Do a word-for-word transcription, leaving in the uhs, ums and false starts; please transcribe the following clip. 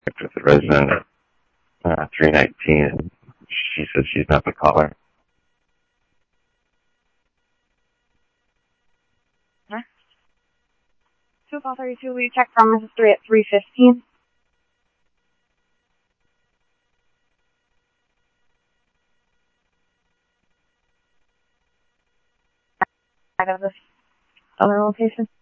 with the resident at uh, three nineteen, and she says she's not the caller. Huh? two call thirty-two, we check from three at three fifteen. Out of this other location.